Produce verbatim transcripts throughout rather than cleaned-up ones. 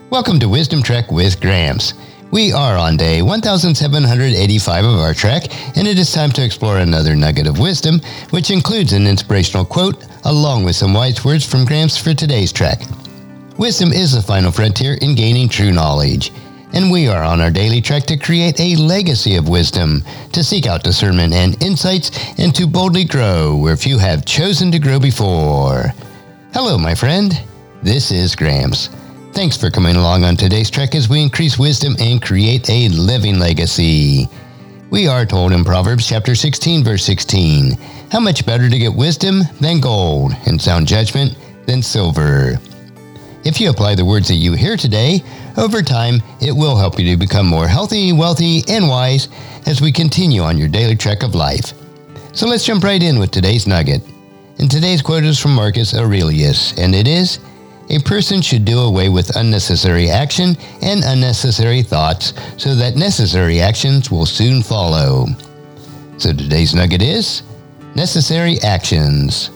Welcome to Wisdom Trek with Gramps. We are on day one thousand seven hundred eighty-five of our trek, and it is time to explore another nugget of wisdom, which includes an inspirational quote, along with some wise words from Gramps for today's trek. Wisdom is the final frontier in gaining true knowledge, and we are on our daily trek to create a legacy of wisdom, to seek out discernment and insights, and to boldly grow where few have chosen to grow before. Hello, my friend. This is Gramps. Thanks for coming along on today's trek as we increase wisdom and create a living legacy. We are told in Proverbs chapter sixteen, verse sixteen, how much better to get wisdom than gold, and sound judgment than silver. If you apply the words that you hear today, over time, it will help you to become more healthy, wealthy, and wise as we continue on your daily trek of life. So let's jump right in with today's nugget. And today's quote is from Marcus Aurelius, and it is, "A person should do away with unnecessary action and unnecessary thoughts so that necessary actions will soon follow." So today's nugget is, necessary actions.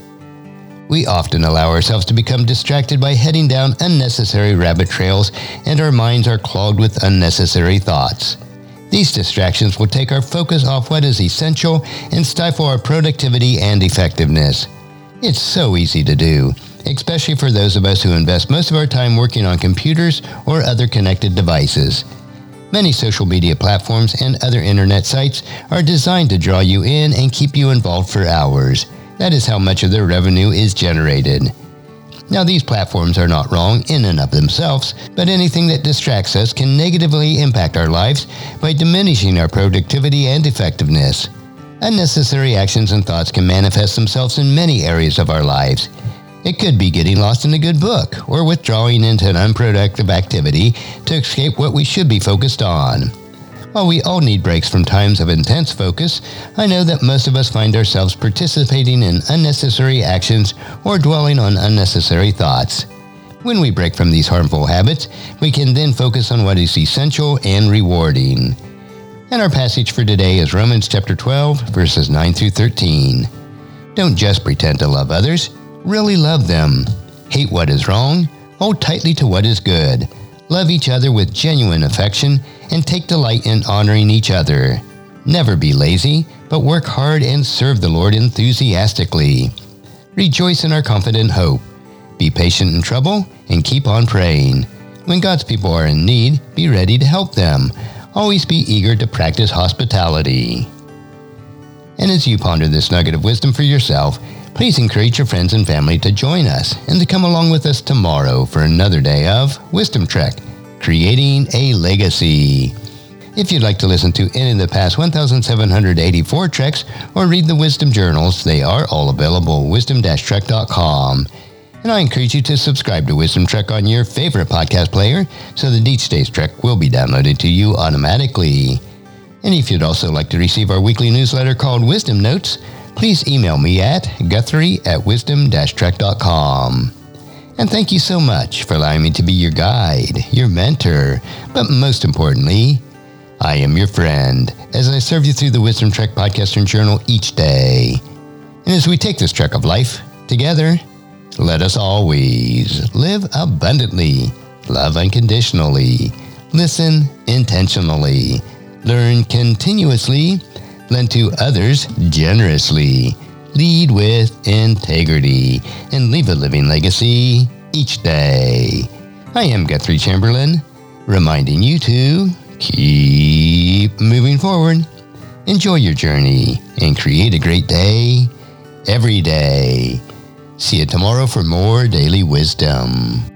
We often allow ourselves to become distracted by heading down unnecessary rabbit trails, and our minds are clogged with unnecessary thoughts. These distractions will take our focus off what is essential and stifle our productivity and effectiveness. It's so easy to do, especially for those of us who invest most of our time working on computers or other connected devices. Many social media platforms and other internet sites are designed to draw you in and keep you involved for hours. That is how much of their revenue is generated. Now, these platforms are not wrong in and of themselves, but anything that distracts us can negatively impact our lives by diminishing our productivity and effectiveness. Unnecessary actions and thoughts can manifest themselves in many areas of our lives. It could be getting lost in a good book, or withdrawing into an unproductive activity to escape what we should be focused on. While we all need breaks from times of intense focus, I know that most of us find ourselves participating in unnecessary actions or dwelling on unnecessary thoughts. When we break from these harmful habits, we can then focus on what is essential and rewarding. And our passage for today is Romans chapter twelve, verses nine through thirteen. Don't just pretend to love others. Really love them. Hate what is wrong. Hold tightly to what is good. Love each other with genuine affection and take delight in honoring each other. Never be lazy, but work hard and serve the Lord enthusiastically. Rejoice in our confident hope. Be patient in trouble and keep on praying. When God's people are in need, be ready to help them. Always be eager to practice hospitality. And as you ponder this nugget of wisdom for yourself, please encourage your friends and family to join us and to come along with us tomorrow for another day of Wisdom Trek, creating a legacy. If you'd like to listen to any of the past one thousand seven hundred eighty-four treks or read the Wisdom Journals, they are all available at wisdom dash trek dot com. And I encourage you to subscribe to Wisdom Trek on your favorite podcast player so that each day's trek will be downloaded to you automatically. And if you'd also like to receive our weekly newsletter called Wisdom Notes, please email me at guthrie at wisdom dash trek dot com. And thank you so much for allowing me to be your guide, your mentor, but most importantly, I am your friend as I serve you through the Wisdom Trek podcast and journal each day. And as we take this trek of life together, let us always live abundantly, love unconditionally, listen intentionally, learn continuously, lend to others generously, lead with integrity, and leave a living legacy each day. I am Guthrie Chamberlain, reminding you to keep moving forward, enjoy your journey, and create a great day every day. See you tomorrow for more daily wisdom.